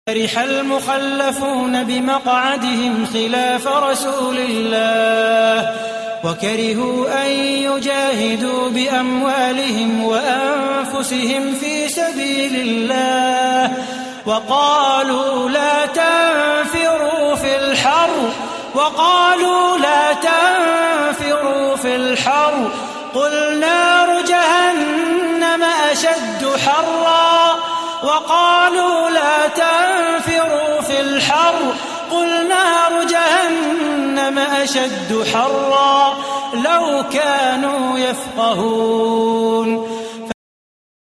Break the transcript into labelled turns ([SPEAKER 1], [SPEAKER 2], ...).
[SPEAKER 1] فرح المخلفون بمقعدهم خلاف رسول الله وكرهوا أن يجاهدوا بأموالهم وأنفسهم في سبيل الله وقالوا لا تنفروا في الحر قل نار جهنم أشد حرا وقالوا لا تنفروا في الحر قل نار جهنم أشد حرا لو كانوا يفقهون